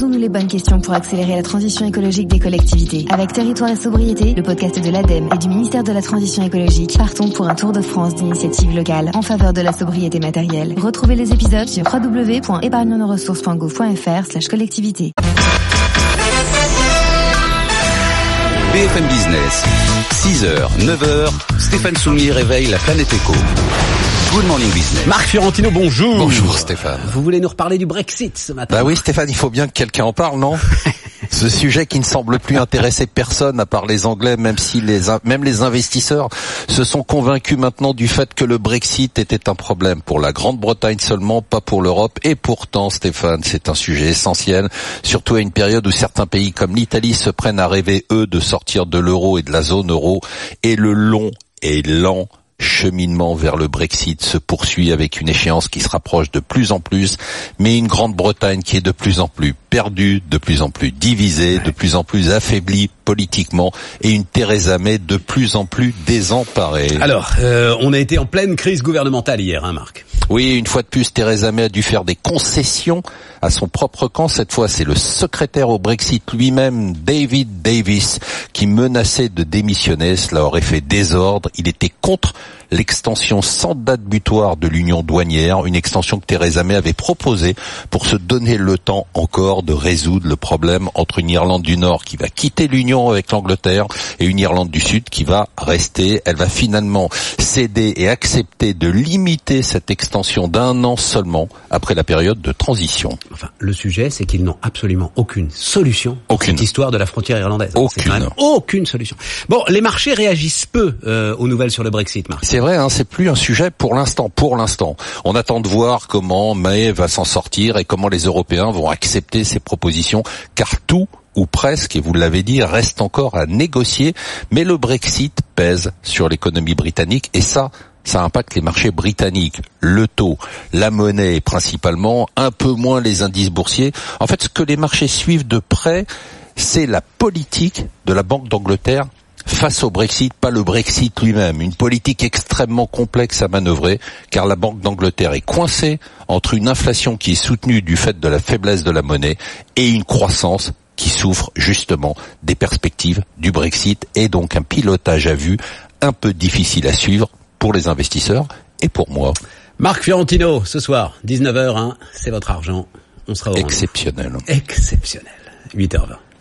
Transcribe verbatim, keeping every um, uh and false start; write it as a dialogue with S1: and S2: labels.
S1: Posons-nous les bonnes questions pour accélérer la transition écologique des collectivités. Avec Territoire et Sobriété, le podcast de l'ADEME et du ministère de la Transition écologique, partons pour un tour de France d'initiatives locales en faveur de la sobriété matérielle. Retrouvez les épisodes sur w w w point épargne nos ressources point gouv point f r slash collectivité.
S2: B F M Business, six heures, neuf heures, Stéphane Soumy réveille la planète éco. Good morning business.
S3: Marc Fiorentino, bonjour.
S4: Bonjour Stéphane.
S3: Vous voulez nous reparler du Brexit ce matin?
S4: Bah oui Stéphane, il faut bien que quelqu'un en parle, non? Ce sujet qui ne semble plus intéresser personne à part les Anglais, même si les même les investisseurs se sont convaincus maintenant du fait que le Brexit était un problème pour la Grande-Bretagne seulement, pas pour l'Europe. Et pourtant, Stéphane, c'est un sujet essentiel, surtout à une période où certains pays comme l'Italie se prennent à rêver, eux, de sortir de l'euro et de la zone euro. Et le long et lent cheminement vers le Brexit se poursuit avec une échéance qui se rapproche de plus en plus, mais une Grande-Bretagne qui est de plus en plus perdue, de plus en plus divisée, de plus en plus affaiblie politiquement, et une Theresa May de plus en plus désemparée.
S3: Alors, euh, on a été en pleine crise gouvernementale hier, hein Marc?
S4: Oui, une fois de plus, Theresa May a dû faire des concessions à son propre camp. Cette fois, c'est le secrétaire au Brexit lui-même, David Davis, qui menaçait de démissionner. Cela aurait fait désordre. Il était contre l'extension sans date butoir de l'union douanière, une extension que Theresa May avait proposée pour se donner le temps encore de résoudre le problème entre une Irlande du Nord qui va quitter l'Union avec l'Angleterre et une Irlande du Sud qui va rester. Elle va finalement céder et accepter de limiter cette extension d'un an seulement après la période de transition.
S3: Enfin, le sujet, c'est qu'ils n'ont absolument aucune solution à
S4: aucune.
S3: cette histoire de la frontière irlandaise.
S4: Aucune.
S3: C'est quand même aucune solution. Bon, les marchés réagissent peu euh, aux nouvelles sur le Brexit, Marc.
S4: C'est vrai, hein, c'est plus un sujet pour l'instant. Pour l'instant, on attend de voir comment May va s'en sortir et comment les Européens vont accepter ces propositions, car tout ou presque, et vous l'avez dit, reste encore à négocier. Mais le Brexit pèse sur l'économie britannique et ça, ça impacte les marchés britanniques, le taux, la monnaie principalement, un peu moins les indices boursiers. En fait, ce que les marchés suivent de près, c'est la politique de la Banque d'Angleterre face au Brexit, pas le Brexit lui-même. Une politique extrêmement complexe à manœuvrer, car la Banque d'Angleterre est coincée entre une inflation qui est soutenue du fait de la faiblesse de la monnaie et une croissance qui souffre justement des perspectives du Brexit, et donc un pilotage à vue un peu difficile à suivre pour les investisseurs et pour moi.
S3: Marc Fiorentino, ce soir, dix-neuf heures, hein, c'est votre argent. On sera au
S4: Exceptionnel.
S3: Exceptionnel. huit heures vingt.